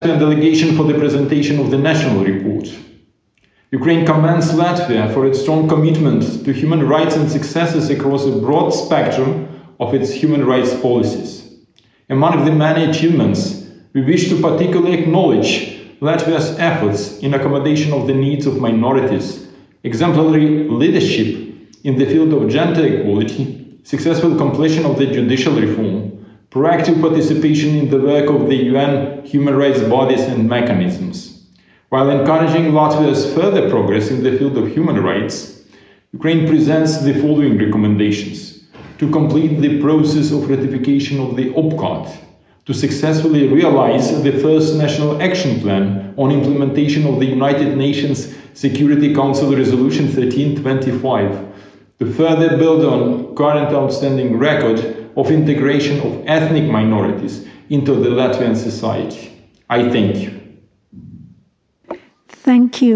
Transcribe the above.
delegation for the presentation of the national report. Ukraine commends Latvia for its strong commitment to human rights and successes across a broad spectrum of its human rights policies. Among the many achievements, we wish to particularly acknowledge Latvia's efforts in accommodation of the needs of minorities, exemplary leadership in the field of gender equality, successful completion of the judicial reform, proactive participation in the work of the UN human rights bodies and mechanisms. While encouraging Latvia's further progress in the field of human rights, Ukraine presents the following recommendations: to complete the process of ratification of the OPCAT, to successfully realize the first National Action Plan on implementation of the United Nations Security Council Resolution 1325, to further build on current outstanding record of integration of ethnic minorities into the Latvian society. I thank you. Thank you.